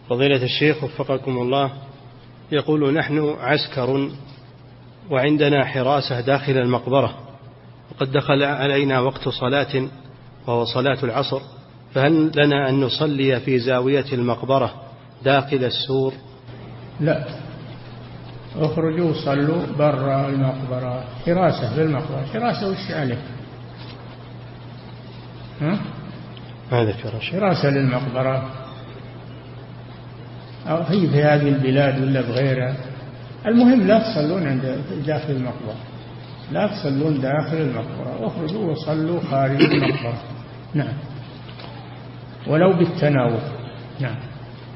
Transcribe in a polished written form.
فضيلة الشيخ وفقكم الله، يقول نحن عسكر وعندنا حراسة داخل المقبرة، وقد دخل علينا وقت صلاة وهو صلاة العصر، فهل لنا أن نصلي في زاوية المقبرة داخل السور؟ لا، اخرجوا صلوا برا المقبرة. حراسة بالمقبرة، حراسة وش عليه؟ هذا حراسة للمقبرة، أو هي في هذه البلاد ولا بغيرها. المهم لا تصلون عند داخل المقبرة، لا تصلون داخل المقبرة، اخرجوا وصلوا خارج المقبرة. نعم، ولو بالتناوب. نعم.